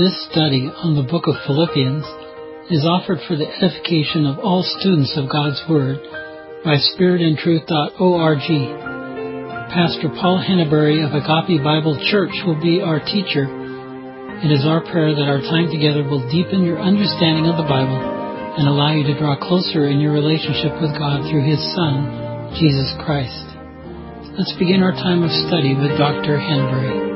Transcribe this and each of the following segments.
This study on the book of Philippians is offered for the edification of all students of God's Word by spiritandtruth.org. Pastor Paul Henneberry of Agape Bible Church will be our teacher. It is our prayer that our time together will deepen your understanding of the Bible and allow you to draw closer in your relationship with God through His Son, Jesus Christ. Let's begin our time of study with Dr. Henneberry.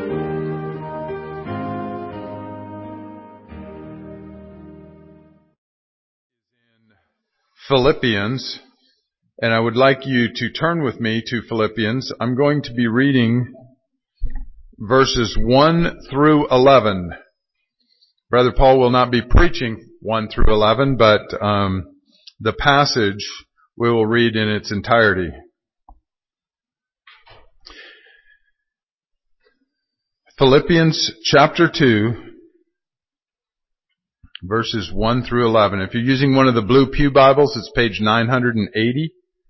Philippians, and I would like you to turn with me to Philippians. I'm going to be reading verses 1 through 11. Brother Paul will not be preaching 1 through 11, but the passage we will read in its entirety. Philippians chapter 2, verses 1 through 11. If you're using one of the blue pew Bibles, it's page 980.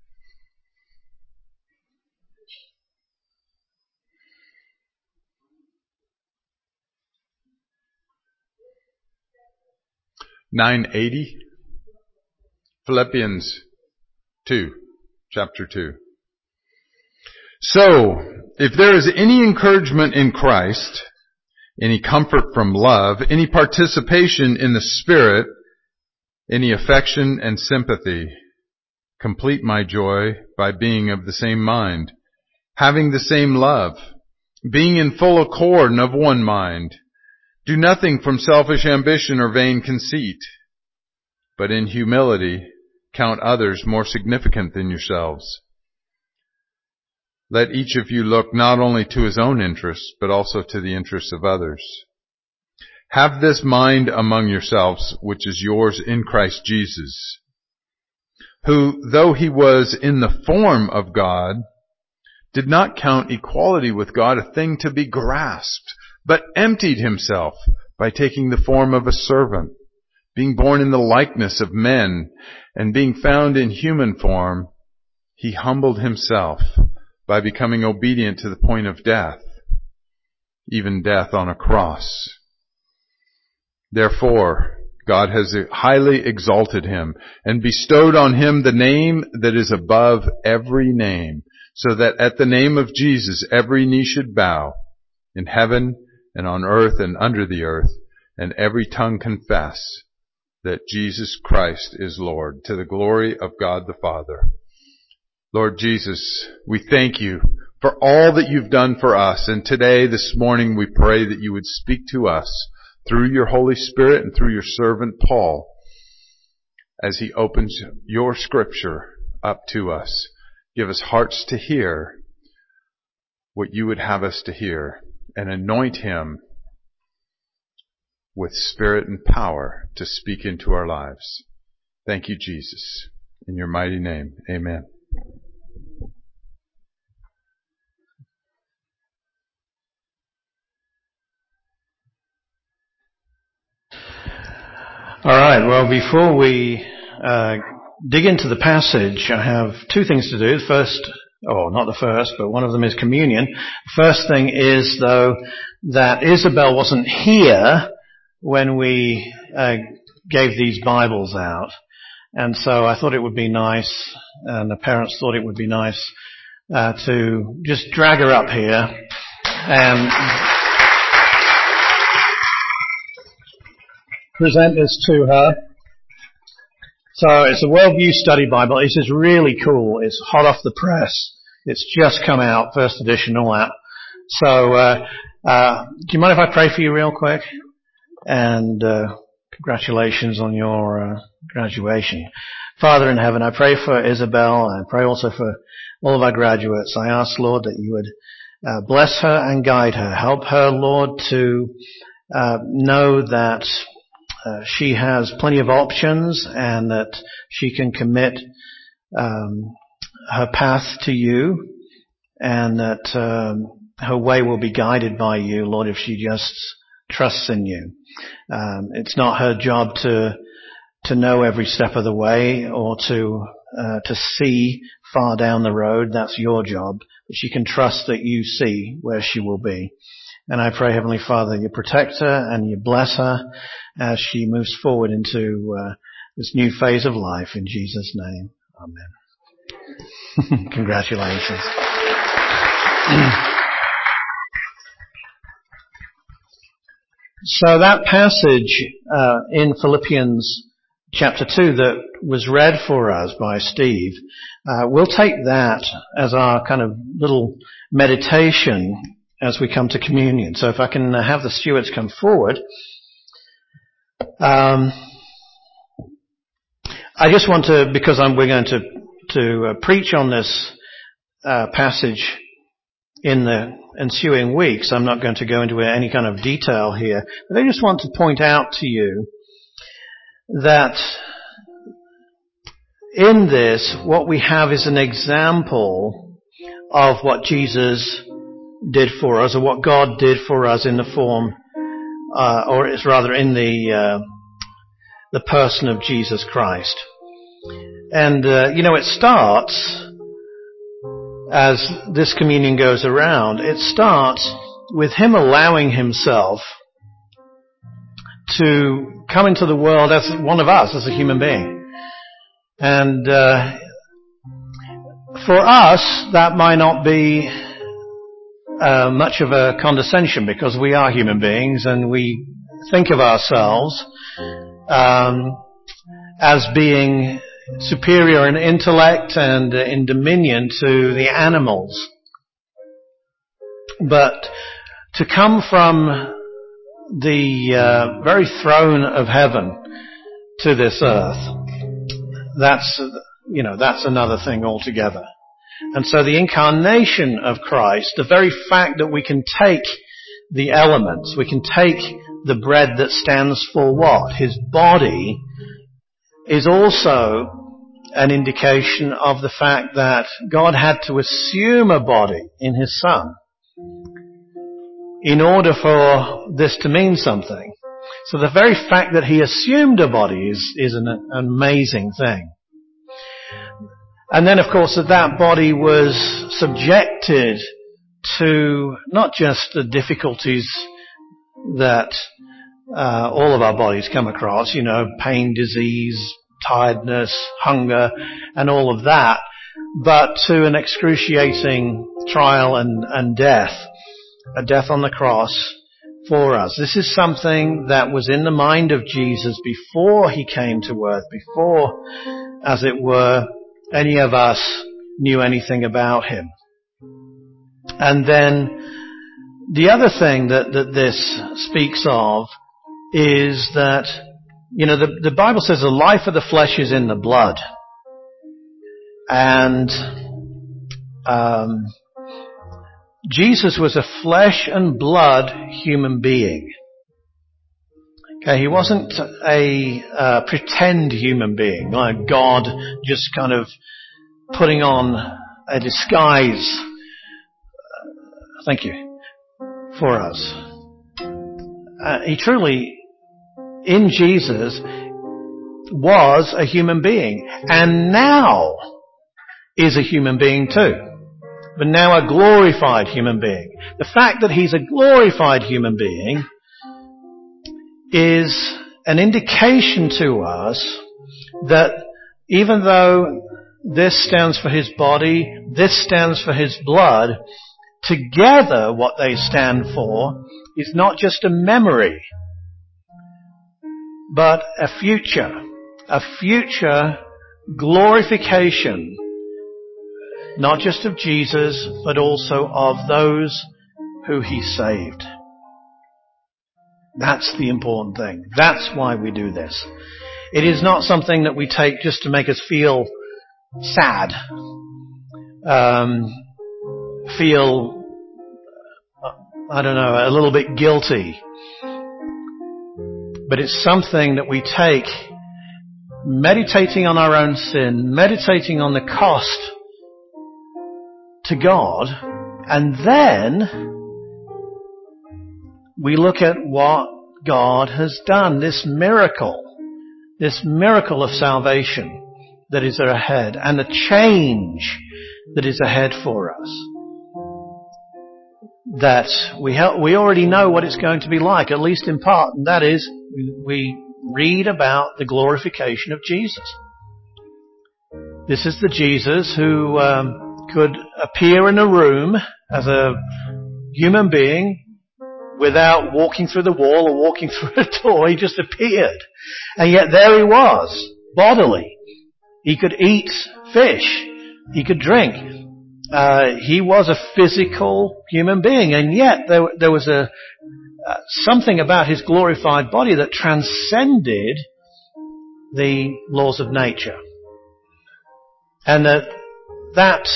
Philippians 2, chapter 2. So, if there is any encouragement in Christ, any comfort from love, any participation in the Spirit, any affection and sympathy, complete my joy by being of the same mind, having the same love, being in full accord and of one mind. Do nothing from selfish ambition or vain conceit, but in humility count others more significant than yourselves. Let each of you look not only to his own interests, but also to the interests of others. Have this mind among yourselves, which is yours in Christ Jesus, who, though he was in the form of God, did not count equality with God a thing to be grasped, but emptied himself by taking the form of a servant, being born in the likeness of men, and being found in human form, he humbled himself by becoming obedient to the point of death, even death on a cross. Therefore, God has highly exalted him and bestowed on him the name that is above every name, so that at the name of Jesus every knee should bow, in heaven and on earth and under the earth, and every tongue confess that Jesus Christ is Lord, to the glory of God the Father. Lord Jesus, we thank you for all that you've done for us. And today, this morning, we pray that you would speak to us through your Holy Spirit and through your servant Paul as he opens your scripture up to us. Give us hearts to hear what you would have us to hear, and anoint him with spirit and power to speak into our lives. Thank you, Jesus. In your mighty name, amen. All right, well, before we dig into the passage, I have two things to do. Not the first, but one of them is communion. The first thing is, though, that Isabel wasn't here when we gave these Bibles out. And so I thought it would be nice, and the parents thought it would be nice to just drag her up here and present this to her. So it's a Worldview Study Bible. This is really cool. It's hot off the press. It's just come out, first edition, all that. So, do you mind if I pray for you real quick? And congratulations on your graduation. Father in heaven, I pray for Isabel. I pray also for all of our graduates. I ask, Lord, that you would bless her and guide her. Help her, Lord, to know that she has plenty of options and that she can commit her path to you, and that her way will be guided by you, Lord, if she just trusts in you. It's not her job to know every step of the way or to see far down the road. That's your job. But she can trust that you see where she will be. And I pray, Heavenly Father, you protect her and you bless her as she moves forward into this new phase of life. In Jesus' name, amen. Congratulations. So that passage in Philippians chapter 2 that was read for us by Steve, we'll take that as our kind of little meditation as we come to communion. So if I can have the stewards come forward. I just want to, because we're going to preach on this passage in the ensuing weeks, I'm not going to go into any kind of detail here, but I just want to point out to you that in this, what we have is an example of what Jesus did for us, or what God did for us in the form, or it's rather in the person of Jesus Christ. And, it starts, as this communion goes around, it starts with Him allowing Himself to come into the world as one of us, as a human being. And for us, that might not be much of a condescension, because we are human beings and we think of ourselves as being superior in intellect and in dominion to the animals. But to come from the very throne of heaven to this earth, that's another thing altogether. And so the incarnation of Christ, the very fact that we can take the elements, we can take the bread that stands for what? His body, is also an indication of the fact that God had to assume a body in His Son in order for this to mean something. So the very fact that He assumed a body is an amazing thing. And then, of course, that body was subjected to not just the difficulties that all of our bodies come across, pain, disease, tiredness, hunger, and all of that, but to an excruciating trial and death, a death on the cross for us. This is something that was in the mind of Jesus before He came to earth, before, as it were, any of us knew anything about Him. And then the other thing that this speaks of is that, the Bible says the life of the flesh is in the blood. And Jesus was a flesh and blood human being. Okay, He wasn't a pretend human being, like God just kind of putting on a disguise, for us. He truly, in Jesus, was a human being, and now is a human being too. But now a glorified human being. The fact that He's a glorified human being is an indication to us that even though this stands for His body, this stands for His blood, together what they stand for is not just a memory, but a future glorification, not just of Jesus, but also of those who He saved. That's the important thing. That's why we do this. It is not something that we take just to make us feel sad, feel, a little bit guilty. But it's something that we take meditating on our own sin, meditating on the cost to God, and then we look at what God has done, this miracle of salvation that is ahead, and the change that is ahead for us. that we already know what it's going to be like, at least in part, and that is we read about the glorification of Jesus. This is the Jesus who could appear in a room as a human being without walking through the wall or walking through a door. He just appeared. And yet there he was, bodily. He could eat fish. He could drink. He was a physical human being, and yet there was something about his glorified body that transcended the laws of nature. And that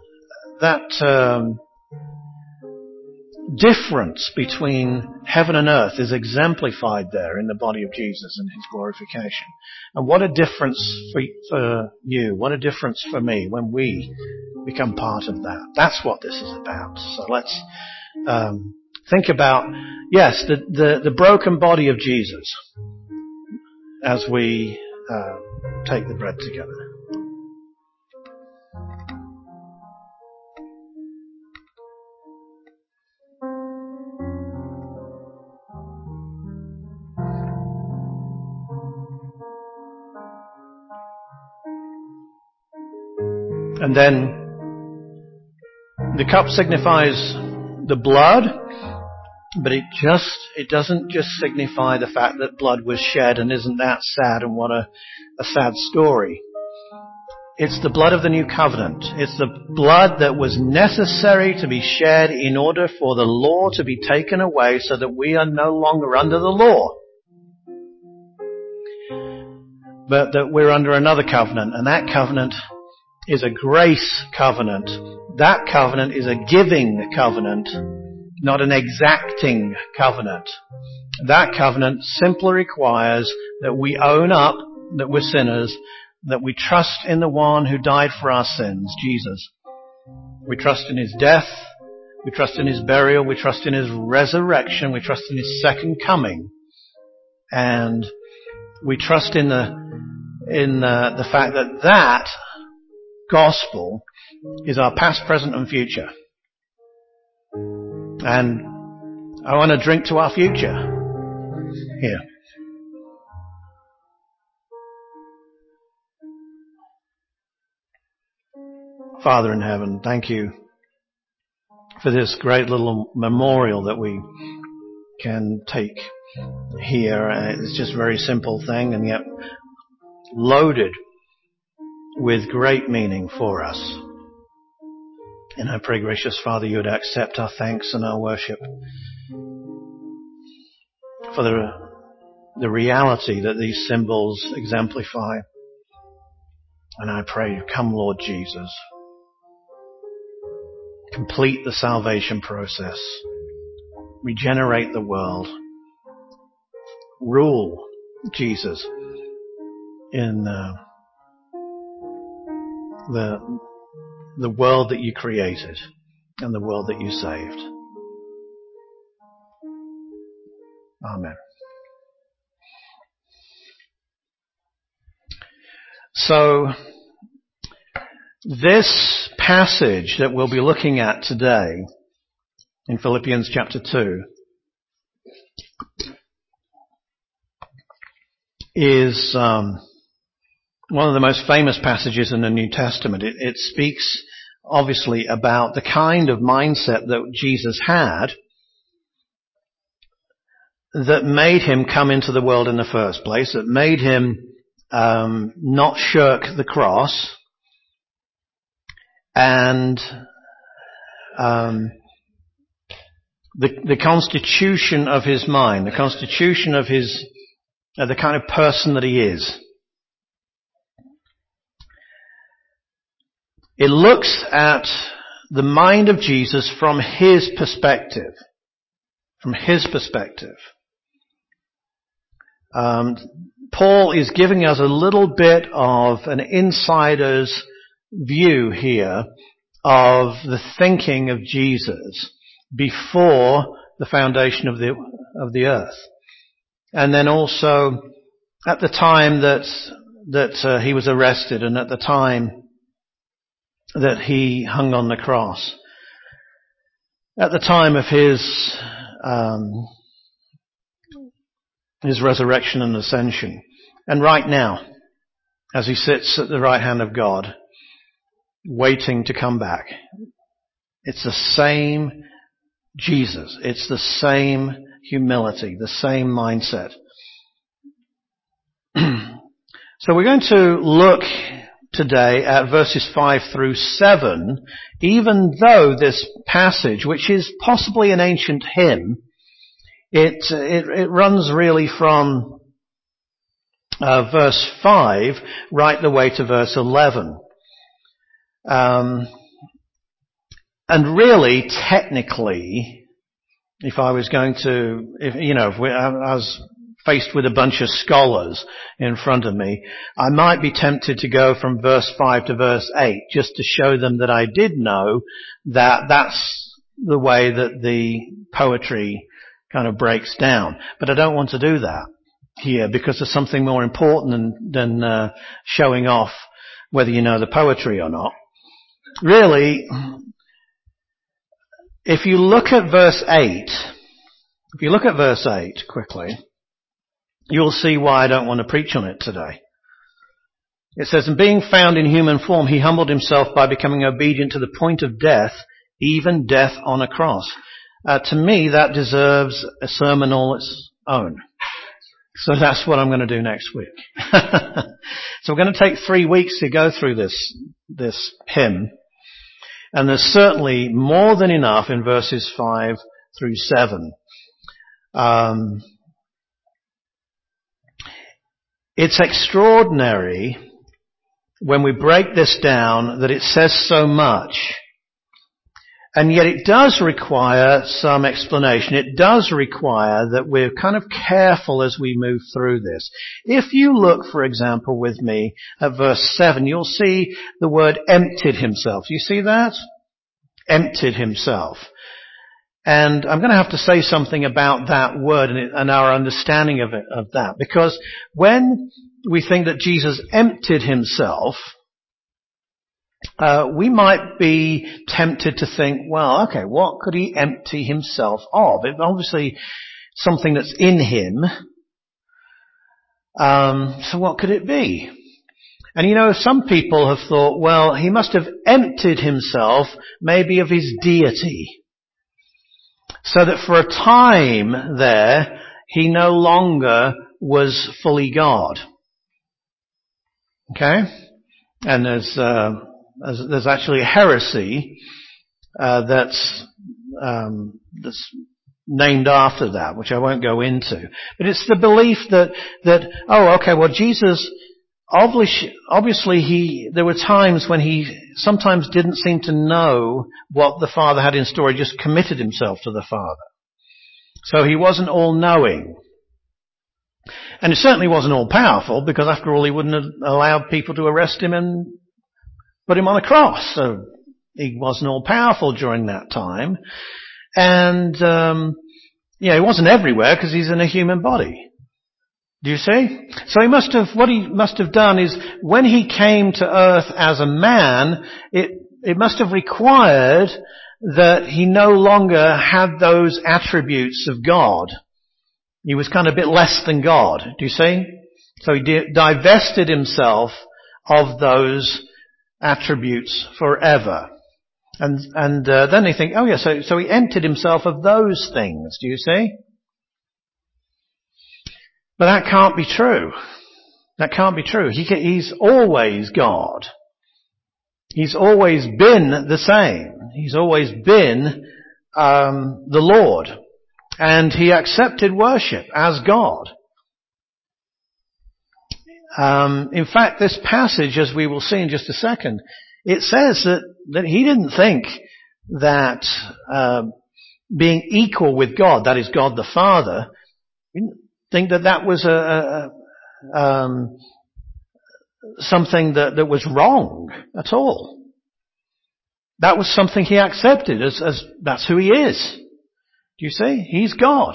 difference between heaven and earth is exemplified there in the body of Jesus and his glorification. And what a difference for you, what a difference for me when we become part of that. That's what this is about. So let's think about, yes, the broken body of Jesus as we take the bread together. And then the cup signifies the blood, but it doesn't just signify the fact that blood was shed, and isn't that sad, and what a sad story. It's the blood of the new covenant. It's the blood that was necessary to be shed in order for the law to be taken away so that we are no longer under the law, but that we're under another covenant, and that covenant is a grace covenant. That covenant is a giving covenant, not an exacting covenant. That covenant simply requires that we own up that we're sinners, that we trust in the one who died for our sins, Jesus. We trust in his death, we trust in his burial, we trust in his resurrection, we trust in his second coming. And we trust in the fact that gospel is our past, present and future. And I want to drink to our future here. Father in heaven, thank you for this great little memorial that we can take here. It's just a very simple thing, and yet loaded with great meaning for us. And I pray, gracious Father, you would accept our thanks and our worship for the reality that these symbols exemplify. And I pray, come Lord Jesus, complete the salvation process, regenerate the world, rule, Jesus, in the world that you created and the world that you saved. Amen. So, this passage that we'll be looking at today in Philippians chapter 2 is one of the most famous passages in the New Testament. It speaks obviously about the kind of mindset that Jesus had that made him come into the world in the first place, that made him not shirk the cross, and the constitution of his mind, the constitution of his the kind of person that he is. It looks at the mind of Jesus from his perspective. From his perspective. Paul is giving us a little bit of an insider's view here of the thinking of Jesus before the foundation of the earth. And then also at the time that he was arrested, and at the time that he hung on the cross. at the time of his resurrection and ascension, and right now, as he sits at the right hand of God, waiting to come back. It's the same Jesus. It's the same humility, the same mindset. So we're going to look today at verses 5 through 7, even though this passage, which is possibly an ancient hymn, it runs really from verse 5 right the way to verse 11. And really, technically, if I was going to, I was faced with a bunch of scholars in front of me, I might be tempted to go from verse 5 to verse 8 just to show them that I did know that that's the way that the poetry kind of breaks down. But I don't want to do that here because there's something more important than showing off whether you know the poetry or not. Really, if you look at verse 8 quickly, you'll see why I don't want to preach on it today. It says, and being found in human form, he humbled himself by becoming obedient to the point of death, even death on a cross. To me, that deserves a sermon all its own. So that's what I'm going to do next week. So we're going to take 3 weeks to go through this hymn. And there's certainly more than enough in verses 5 through 7. It's extraordinary when we break this down that it says so much, and yet it does require some explanation. It does require that we're kind of careful as we move through this. If you look, for example, with me at verse 7, you'll see the word emptied himself. You see that? Emptied himself. And I'm going to have to say something about that word and our understanding of that. Because when we think that Jesus emptied himself, we might be tempted to think, well, okay, what could he empty himself of? It's obviously something that's in him. So what could it be? And some people have thought, well, he must have emptied himself maybe of his deity, so that for a time there, he no longer was fully God. Okay? And there's actually a heresy that's named after that, which I won't go into. But it's the belief that Jesus, obviously there were times when he sometimes didn't seem to know what the Father had in store. He just committed himself to the Father. So he wasn't all-knowing. And it certainly wasn't all-powerful, because after all, he wouldn't have allowed people to arrest him and put him on a cross. So he wasn't all-powerful during that time. And, he wasn't everywhere because he's in a human body. Do you see? So what he must have done is, when he came to earth as a man, it must have required that he no longer had those attributes of God. He was kind of a bit less than God. Do you see? So he divested himself of those attributes forever. And then they think, so he emptied himself of those things. Do you see? But that can't be true. That can't be true. He's always God. He's always been the same. He's always been the Lord. And he accepted worship as God. In fact, this passage, as we will see in just a second, it says that he didn't think that being equal with God, that is God the Father, he didn't think that was something that was wrong at all. That was something he accepted as that's who he is. Do you see? He's God.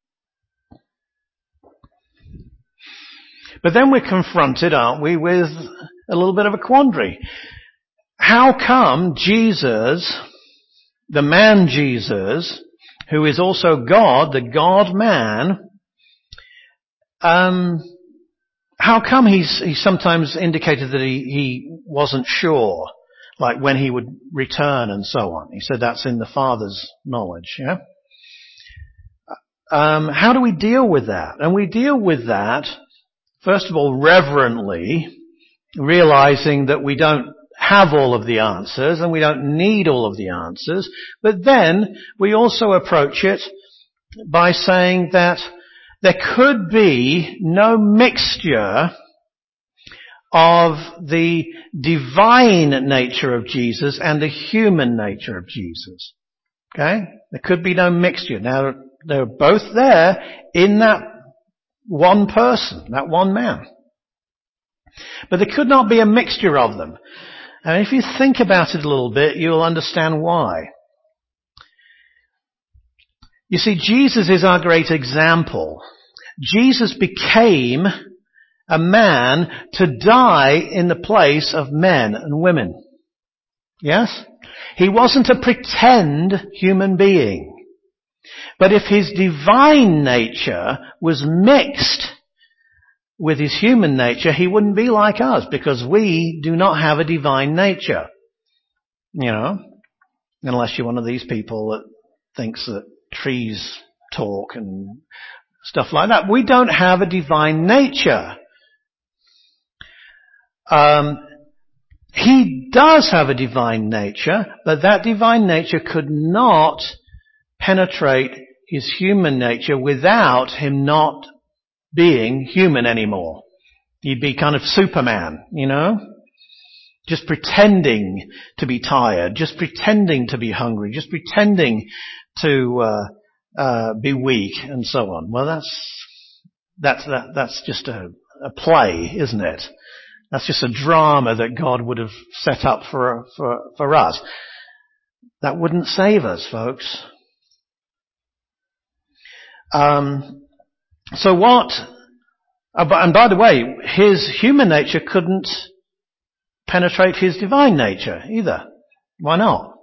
But then we're confronted, aren't we, with a little bit of a quandary. How come Jesus the man Jesus, who is also God, the God-man, how come he sometimes indicated that he wasn't sure, like when he would return and so on? He said that's in the Father's knowledge, yeah? How do we deal with that? And we deal with that, first of all, reverently, realizing that we don't have all of the answers and we don't need all of the answers. But then we also approach it by saying that there could be no mixture of the divine nature of Jesus and the human nature of Jesus. Okay? There could be no mixture. Now, they're both there in that one person, that one man. But there could not be a mixture of them. And if you think about it a little bit, you'll understand why. You see, Jesus is our great example. Jesus became a man to die in the place of men and women. Yes? He wasn't a pretend human being. But if his divine nature was mixed with his human nature, he wouldn't be like us, because we do not have a divine nature. You know, unless you're one of these people that thinks that trees talk and stuff like that. We don't have a divine nature. He does have a divine nature, but that divine nature could not penetrate his human nature without him not being human anymore. He'd be kind of Superman, you know? Just pretending to be tired, just pretending to be hungry, just pretending to be weak and so on. Well, that's just a play, isn't it? That's just a drama that God would have set up for us. That wouldn't save us, folks. So what, and by the way, his human nature couldn't penetrate his divine nature either. Why not?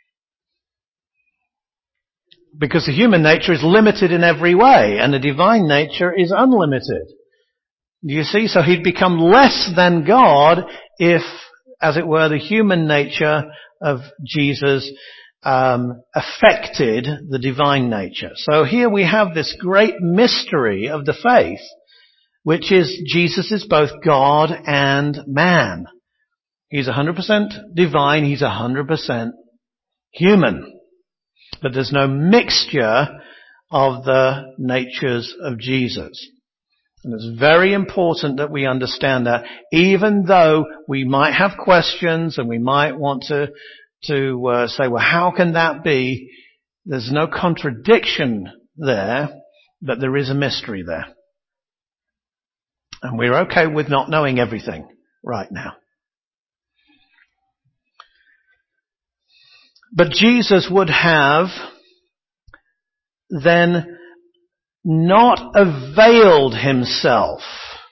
Because the human nature is limited in every way, and the divine nature is unlimited. Do you see? So he'd become less than God if, as it were, the human nature of Jesus affected the divine nature. So here we have this great mystery of the faith, which is Jesus is both God and man. He's 100% divine, he's 100% human. But there's no mixture of the natures of Jesus. And it's very important that we understand that, even though we might have questions and we might want to say, well, how can that be? There's no contradiction there, but there is a mystery there. And we're okay with not knowing everything right now. But Jesus would have then not availed himself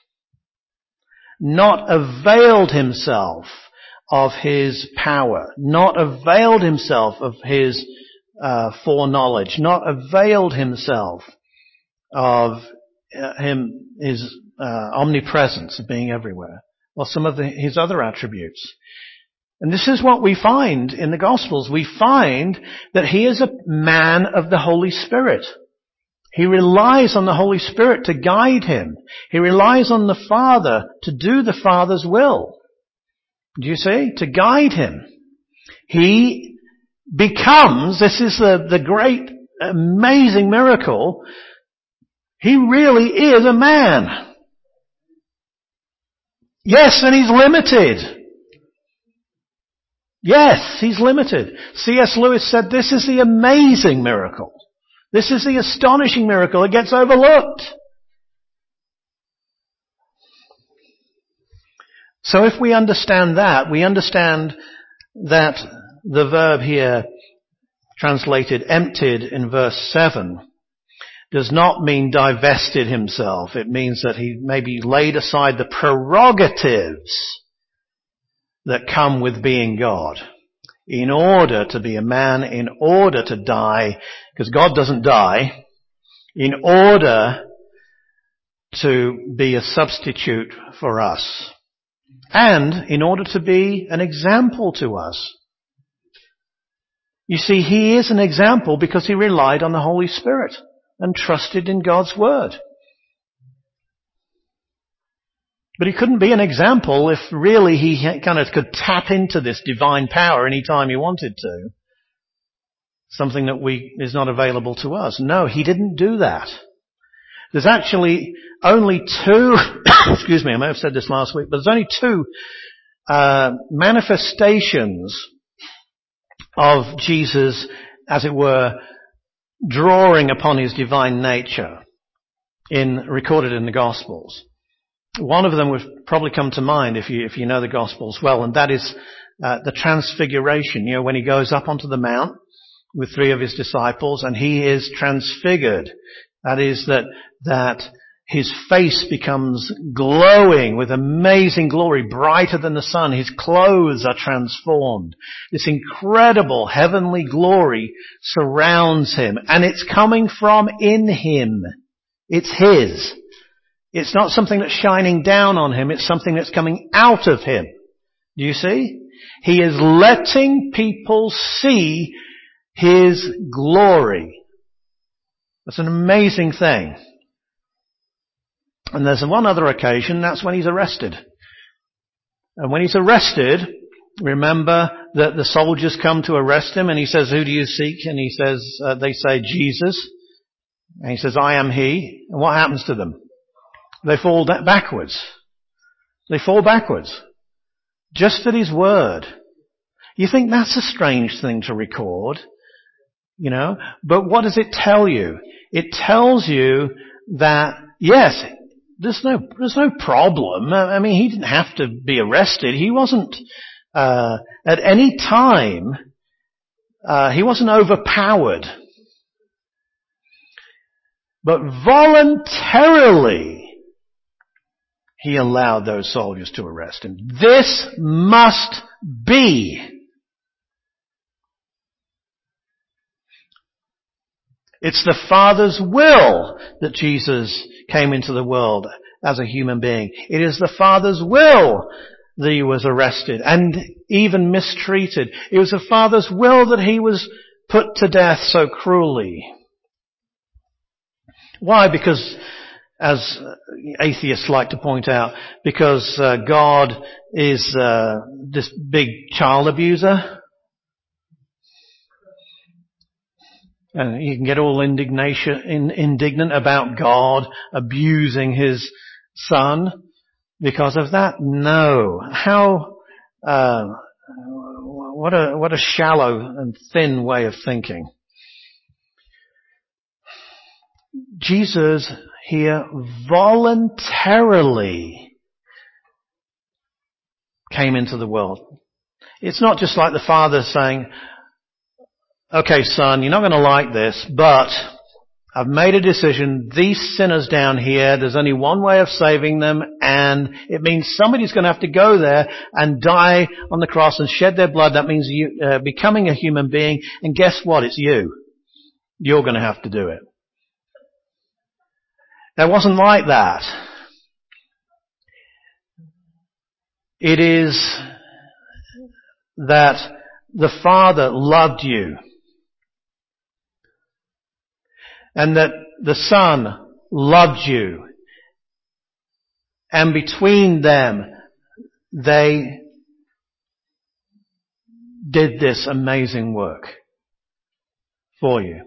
of his power, not availed himself of his foreknowledge, not availed himself of his omnipresence, of being everywhere, or some of his other attributes. And this is what we find in the Gospels. We find that he is a man of the Holy Spirit. He relies on the Holy Spirit to guide him. He relies on the Father to do the Father's will. Do you see? To guide him. He becomes, this is the great, amazing miracle, he really is a man. Yes, and he's limited. Yes, he's limited. C.S. Lewis said this is the amazing miracle. This is the astonishing miracle. It gets overlooked. So if we understand that, we understand that the verb here, translated emptied in verse 7, does not mean divested himself. It means that he maybe laid aside the prerogatives that come with being God. in order to be a man, in order to die, because God doesn't die, in order to be a substitute for us, and in order to be an example to us. You see, he is an example because he relied on the Holy Spirit and trusted in God's word. But he couldn't be an example if really he kind of could tap into this divine power anytime he wanted to. Something that is not available to us. No, he didn't do that. There's actually only two, excuse me, I may have said this last week, but there's only two manifestations of Jesus, as it were, drawing upon his divine nature recorded in the Gospels. One of them would probably come to mind if you know the Gospels well, and that is the transfiguration. You know, when he goes up onto the mount with three of his disciples and he is transfigured. That is that his face becomes glowing with amazing glory, brighter than the sun. His clothes are transformed. This incredible heavenly glory surrounds him, and it's coming from in him. It's his. It's not something that's shining down on him. It's something that's coming out of him. Do you see? He is letting people see his glory. That's an amazing thing. And there's one other occasion, that's when he's arrested. And when he's arrested, remember that the soldiers come to arrest him and he says, "Who do you seek?" And he says, they say, "Jesus." And he says, "I am he." And what happens to them? They fall backwards. They fall backwards. Just at his word. You think that's a strange thing to record, you know? But what does it tell you? It tells you that, yes, there's no problem. I mean, he didn't have to be arrested. He wasn't, at any time, he wasn't overpowered. But voluntarily, he allowed those soldiers to arrest him. This must be. It's the Father's will that Jesus came into the world as a human being. It is the Father's will that he was arrested and even mistreated. It was the Father's will that he was put to death so cruelly. Why? Because, as atheists like to point out, because God is this big child abuser. And you can get all indignant about God abusing his son because of that. No. What a shallow and thin way of thinking. Jesus here voluntarily came into the world. It's not just like the Father saying, "Okay, son, you're not going to like this, but I've made a decision. These sinners down here, there's only one way of saving them, and it means somebody's going to have to go there and die on the cross and shed their blood. That means you becoming a human being, and guess what? It's you. You're going to have to do it." It wasn't like that. It is that the Father loved you. And that the Son loved you. And between them, they did this amazing work for you.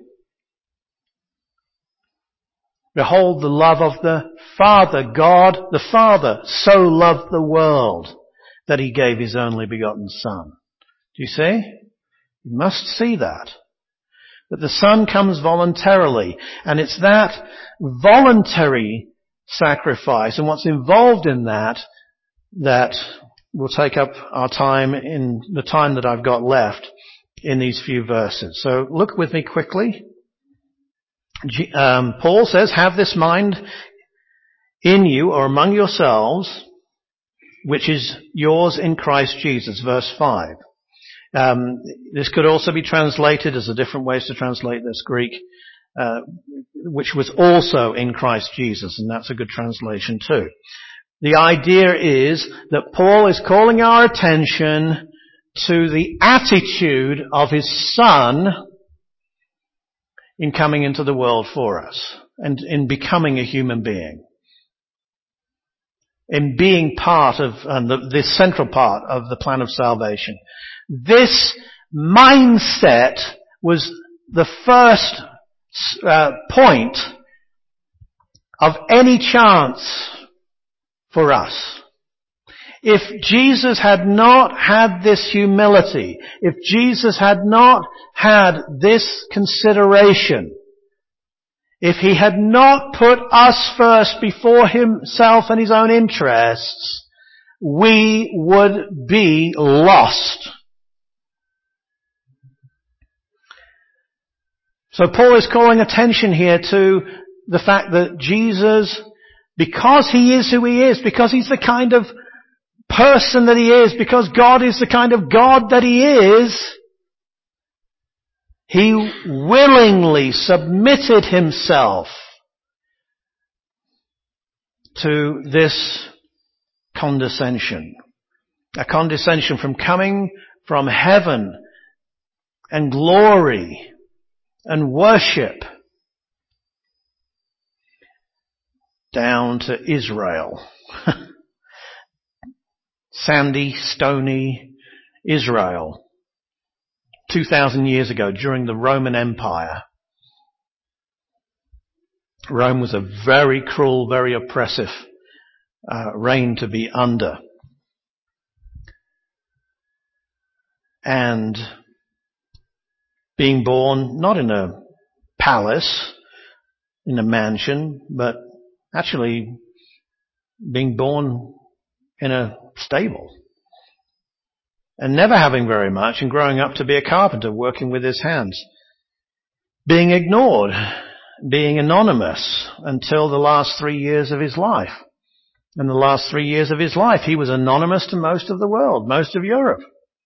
Behold the love of the Father. God, the Father, so loved the world that he gave his only begotten Son. Do you see? You must see that. But the Son comes voluntarily, and it's that voluntary sacrifice and what's involved in that will take up our time in the time that I've got left in these few verses. So look with me quickly. Paul says, "Have this mind in you or among yourselves, which is yours in Christ Jesus," verse 5. This could also be translated, as there are different ways to translate this, Greek, which was also in Christ Jesus, and that's a good translation too. The idea is that Paul is calling our attention to the attitude of his Son in coming into the world for us and in becoming a human being, in being part of the central part of the plan of salvation. This mindset was the first point of any chance for us. If Jesus had not had this humility, if Jesus had not had this consideration, if he had not put us first before himself and his own interests, we would be lost. So Paul is calling attention here to the fact that Jesus, because he is who he is, because he's the kind of person that he is, because God is the kind of God that he is, he willingly submitted himself to this condescension. A condescension from coming from heaven and glory and worship down to Israel. Sandy, stony Israel. 2,000 years ago, during the Roman Empire. Rome was a very cruel, very oppressive reign to be under. And being born not in a palace, in a mansion, but actually being born in a stable. And never having very much and growing up to be a carpenter working with his hands. Being ignored, being anonymous until the last 3 years of his life. In the last 3 years of his life, he was anonymous to most of the world, most of Europe.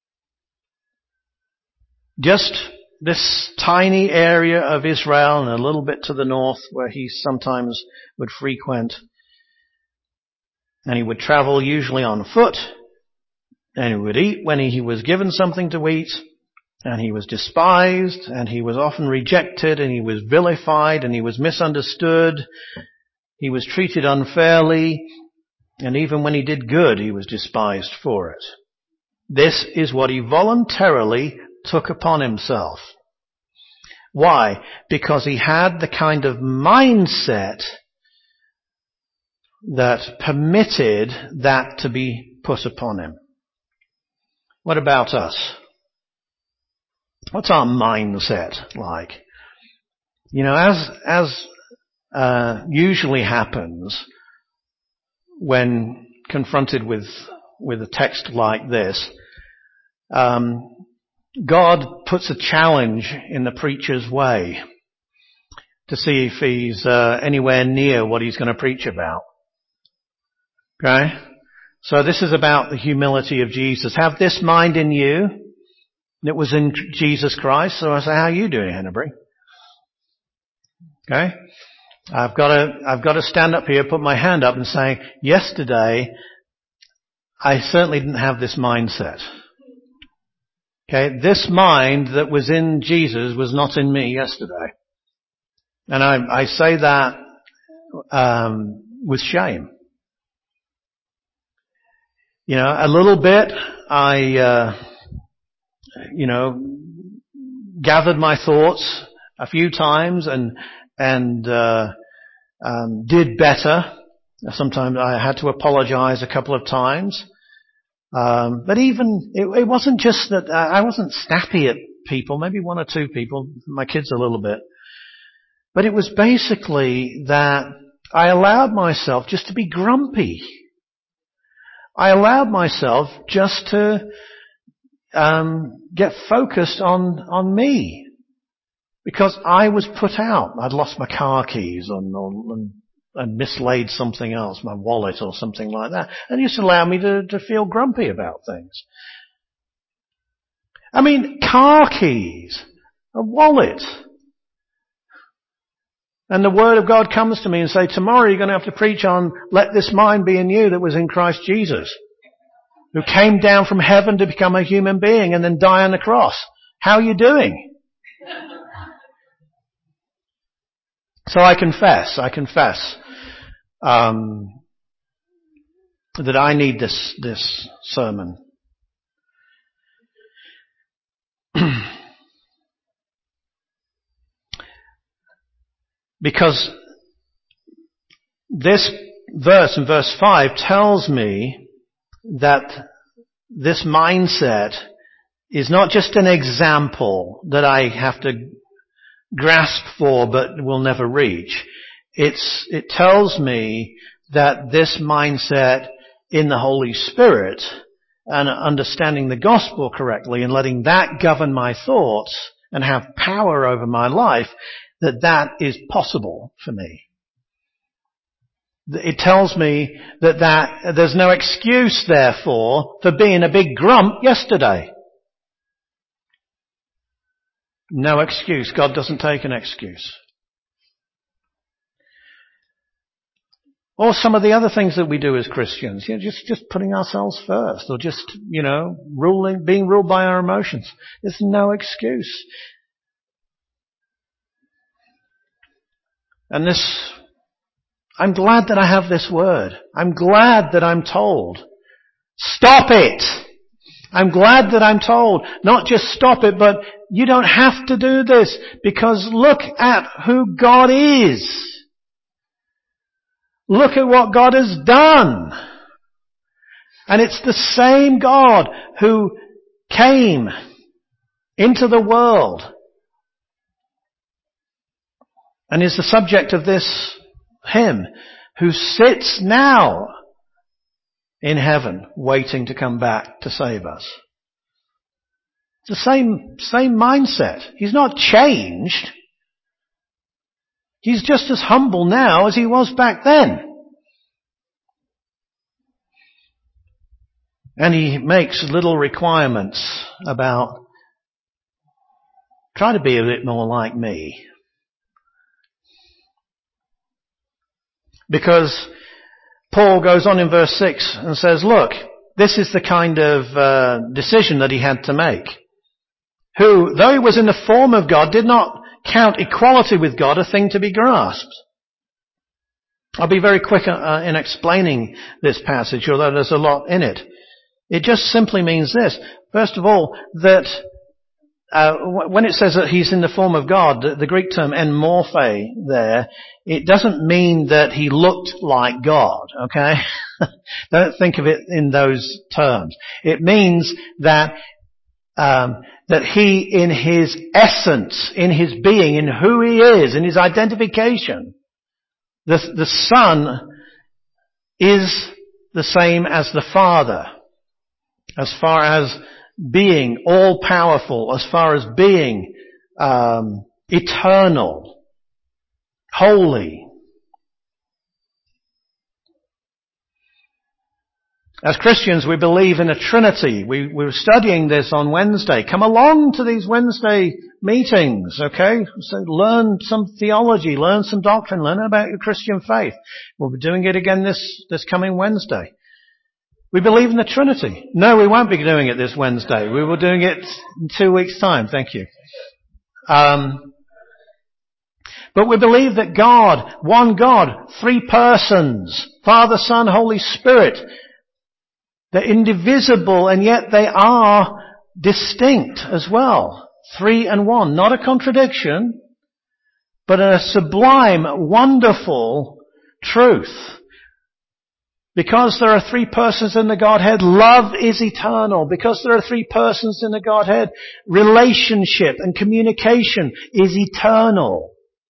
Just this tiny area of Israel and a little bit to the north where he sometimes would frequent. And he would travel usually on foot. And he would eat when he was given something to eat. And he was despised. And he was often rejected. And he was vilified. And he was misunderstood. He was treated unfairly. And even when he did good, he was despised for it. This is what he voluntarily took upon himself. Why? Because he had the kind of mindset that permitted that to be put upon him. What about us? What's our mindset like? You know, as usually happens when confronted with a text like this, God puts a challenge in the preacher's way to see if he's anywhere near what he's going to preach about. Okay? So this is about the humility of Jesus. Have this mind in you that was in Jesus Christ. So I say, how are you doing, Hennebury? Okay? I've got to stand up here, put my hand up and say, yesterday, I certainly didn't have this mindset. Okay? This mind that was in Jesus was not in me yesterday. And I say that, with shame. You know, a little bit, I gathered my thoughts a few times and did better. Sometimes I had to apologize a couple of times. But even, it wasn't just that I wasn't snappy at people, maybe one or two people, my kids a little bit. But it was basically that I allowed myself just to be grumpy. I allowed myself just to get focused on me. Because I was put out. I'd lost my car keys and mislaid something else, my wallet or something like that. And it used to allow me to feel grumpy about things. I mean, car keys, a wallet. And the Word of God comes to me and say, tomorrow you're going to have to preach on, let this mind be in you that was in Christ Jesus, who came down from heaven to become a human being and then die on the cross. How are you doing? So I confess, that I need this sermon. Because this verse in verse 5 tells me that this mindset is not just an example that I have to grasp for but will never reach. It tells me that this mindset in the Holy Spirit and understanding the gospel correctly and letting that govern my thoughts and have power over my life, that is possible for me. It tells me that there's no excuse, therefore, for being a big grump yesterday. No excuse. God doesn't take an excuse. Or some of the other things that we do as Christians, just putting ourselves first, or just, being ruled by our emotions. There's no excuse. And I'm glad that I have this word. I'm glad that I'm told, stop it! I'm glad that I'm told, not just stop it, but you don't have to do this, because look at who God is. Look at what God has done. And it's the same God who came into the world and is the subject of this hymn, who sits now in heaven waiting to come back to save us. It's the same mindset. He's not changed. He's just as humble now as he was back then. And he makes little requirements about try to be a bit more like me. Because Paul goes on in verse 6 and says, look, this is the kind of decision that he had to make. Who, though he was in the form of God, did not count equality with God a thing to be grasped. I'll be very quick in explaining this passage, although there's a lot in it. It just simply means this. First of all, that when it says that he's in the form of God, the Greek term en morphe there, it doesn't mean that he looked like God, okay? Don't think of it in those terms. It means that he, in his essence, in his being, in who he is, in his identification, the Son is the same as the Father, as far as being all-powerful, as far as being eternal, holy. As Christians, we believe in a Trinity. We were studying this on Wednesday. Come along to these Wednesday meetings, okay? So learn some theology, learn some doctrine, learn about your Christian faith. We'll be doing it again this coming Wednesday. We believe in the Trinity. No, we won't be doing it this Wednesday. We were doing it in 2 weeks' time. Thank you. But we believe that God, one God, three persons, Father, Son, Holy Spirit, they're indivisible and yet they are distinct as well. 3 and 1. Not a contradiction, but a sublime, wonderful truth. Because there are 3 persons in the Godhead, love is eternal. Because there are 3 persons in the Godhead, relationship and communication is eternal.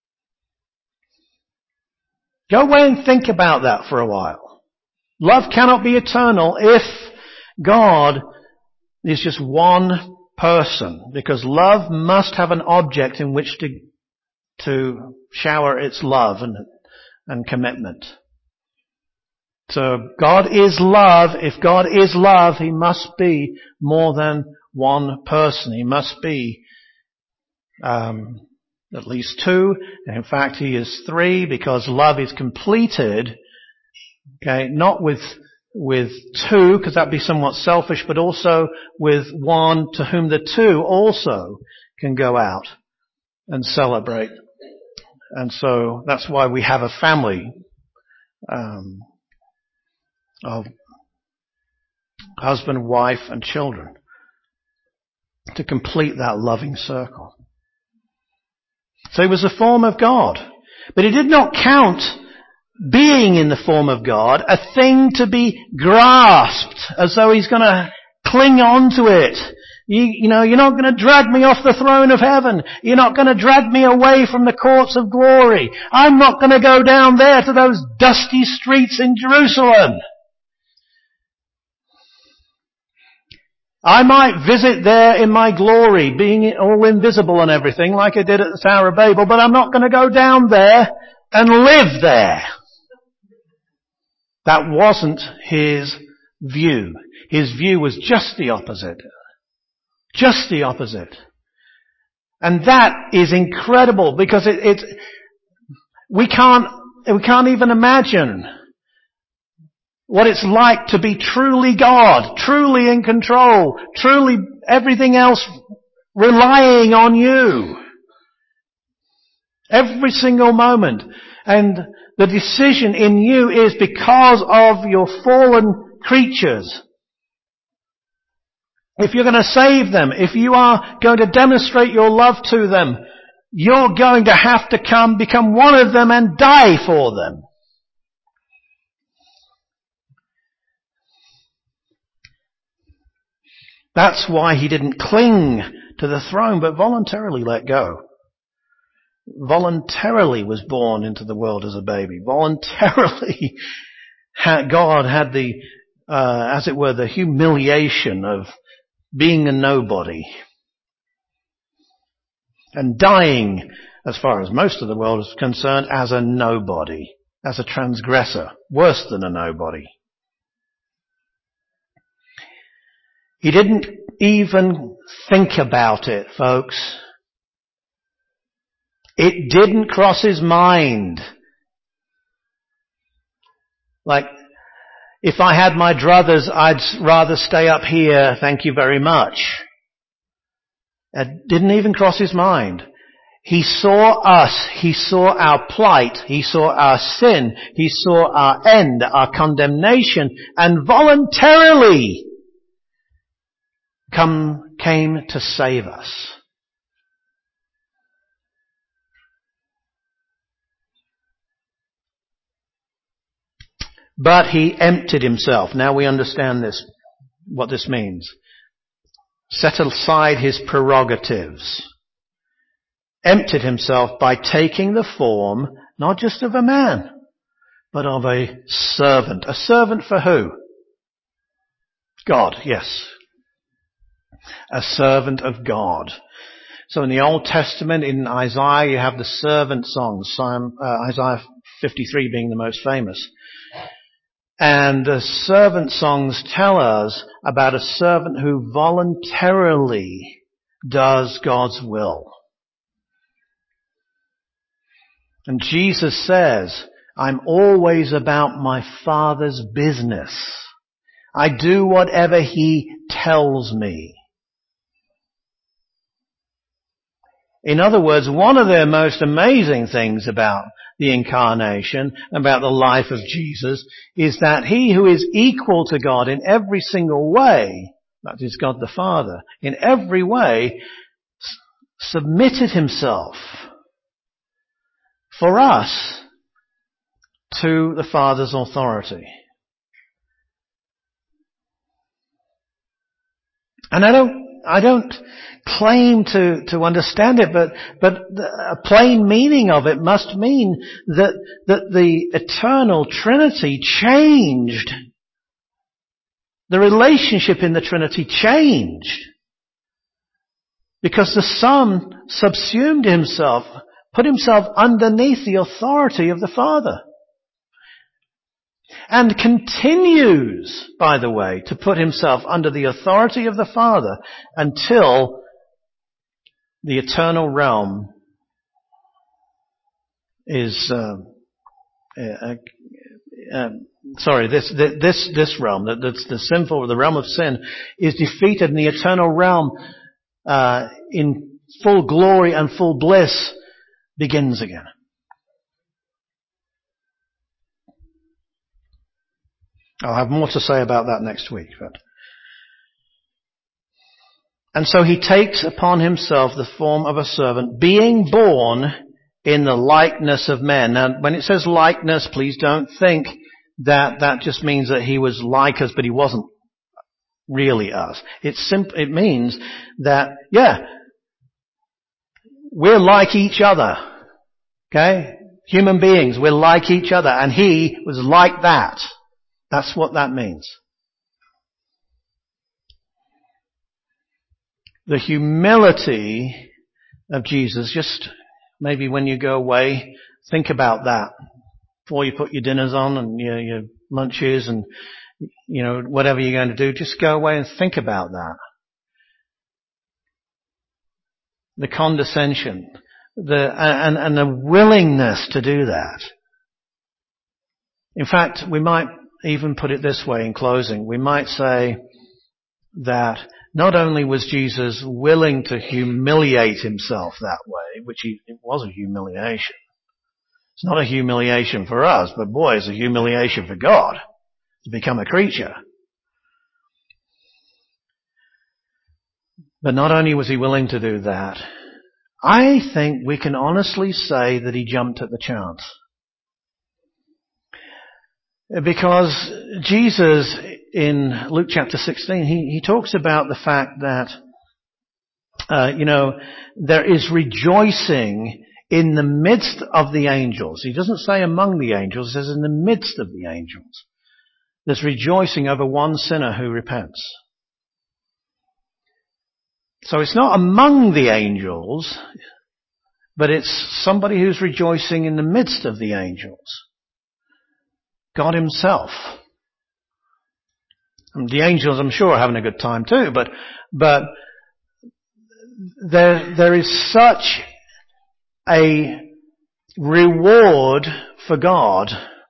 Go away and think about that for a while. Love cannot be eternal if God is just one person, because love must have an object in which to shower its love and commitment. So God is love. If God is love, He must be more than one person. He must be at least two. And in fact, he is three, because love is completed, okay, not with two, because that'd be somewhat selfish, but also with one to whom the two also can go out and celebrate. And so that's why we have a family of husband, wife, and children, to complete that loving circle. So he was a form of God. But he did not count being in the form of God a thing to be grasped, as though he's going to cling on to it. You know, you're not going to drag me off the throne of heaven. You're not going to drag me away from the courts of glory. I'm not going to go down there to those dusty streets in Jerusalem. I might visit there in my glory, being all invisible and everything, like I did at the Tower of Babel, but I'm not going to go down there and live there. That wasn't his view. His view was just the opposite. Just the opposite. And that is incredible, because we can't even imagine what it's like to be truly God, truly in control, truly everything else relying on you. Every single moment. And the decision in you is because of your fallen creatures. If you're going to save them, if you are going to demonstrate your love to them, you're going to have to become one of them and die for them. That's why he didn't cling to the throne, but voluntarily let go. Voluntarily was born into the world as a baby. Voluntarily, God had the, as it were, the humiliation of being a nobody. And dying, as far as most of the world is concerned, as a nobody. As a transgressor. Worse than a nobody. He didn't even think about it, folks. It didn't cross his mind. Like, if I had my druthers, I'd rather stay up here, thank you very much. It didn't even cross his mind. He saw us. He saw our plight. He saw our sin. He saw our end, our condemnation, and voluntarily came to save us. But he emptied himself. Now we understand this, what this means. Set aside his prerogatives. Emptied himself by taking the form, not just of a man, but of a servant. A servant for who? God, yes. A servant of God. So in the Old Testament, in Isaiah, you have the servant songs, Isaiah 53 being the most famous. And the servant songs tell us about a servant who voluntarily does God's will. And Jesus says, I'm always about my Father's business. I do whatever He tells me. In other words, one of the most amazing things about the incarnation, about the life of Jesus, is that He who is equal to God in every single way, that is God the Father, in every way, submitted Himself for us to the Father's authority. And I don't claim to understand it, but a plain meaning of it must mean that the eternal Trinity changed. The relationship in the Trinity changed. Because the Son subsumed Himself, put Himself underneath the authority of the Father. and continues, by the way, to put himself under the authority of the Father until the eternal realm is, this realm, that's the sinful, the realm of sin, is defeated, and the eternal realm, in full glory and full bliss, begins again. I'll have more to say about that next week. And so he takes upon himself the form of a servant, being born in the likeness of men. Now, when it says likeness, please don't think that just means that he was like us, but he wasn't really us. It means that, we're like each other. Okay? Human beings, we're like each other, and he was like that. That's what that means. The humility of Jesus, just maybe when you go away, think about that before you put your dinners on and your lunches and, whatever you're going to do. Just go away and think about that. The condescension, and the willingness to do that. In fact, we might even put it this way in closing. We might say that not only was Jesus willing to humiliate himself that way, which it was a humiliation. It's not a humiliation for us, but boy, it's a humiliation for God to become a creature. But not only was he willing to do that, I think we can honestly say that he jumped at the chance. Because Jesus, in Luke chapter 16, he talks about the fact that, there is rejoicing in the midst of the angels. He doesn't say among the angels, he says in the midst of the angels. There's rejoicing over one sinner who repents. So it's not among the angels, but it's somebody who's rejoicing in the midst of the angels. God himself. And the angels, I'm sure, are having a good time too, but there is such a reward for God.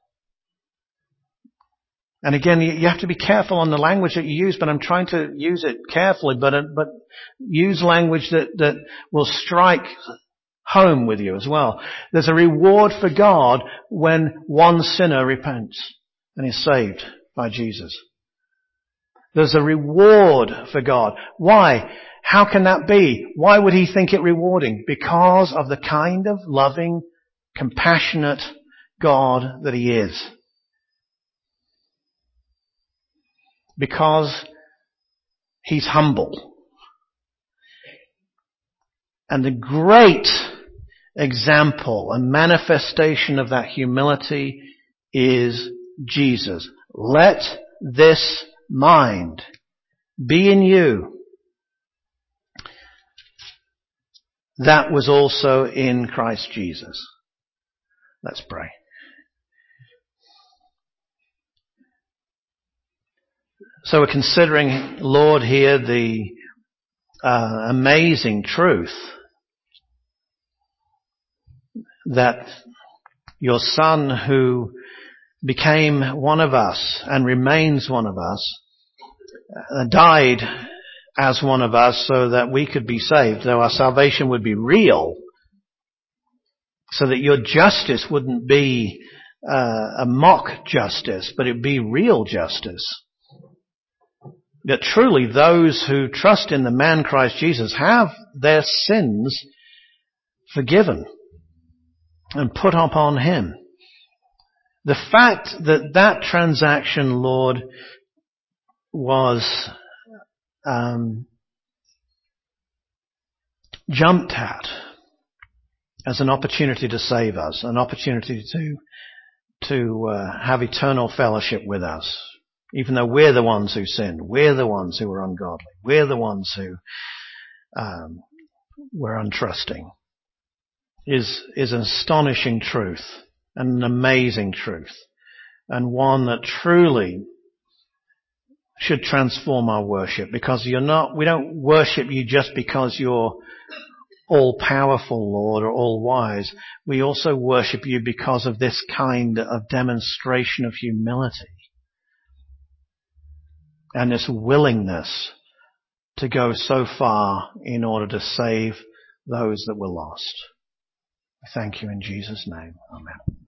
And again, you have to be careful on the language that you use, but I'm trying to use it carefully, but use language that will strike home with you as well. There's a reward for God when one sinner repents and is saved by Jesus. There's a reward for God. Why? How can that be? Why would he think it rewarding? Because of the kind of loving, compassionate God that he is. Because he's humble. And the great example and manifestation of that humility is Jesus. Let this mind be in you that was also in Christ Jesus. Let's pray. So we're considering, Lord, here the amazing truth that your Son, who became one of us and remains one of us, died as one of us so that we could be saved, though our salvation would be real, so that your justice wouldn't be a mock justice, but it'd be real justice. That truly those who trust in the man Christ Jesus have their sins forgiven and put upon him. The fact that that transaction, Lord, was jumped at as an opportunity to save us, an opportunity to have eternal fellowship with us. Even though we're the ones who sinned, we're the ones who were ungodly, we're the ones who were untrusting, is an astonishing truth and an amazing truth. and one that truly should transform our worship, because we don't worship you just because you're all-powerful, Lord, or all-wise. We also worship you because of this kind of demonstration of humility and this willingness to go so far in order to save those that were lost. I thank you in Jesus' name. Amen.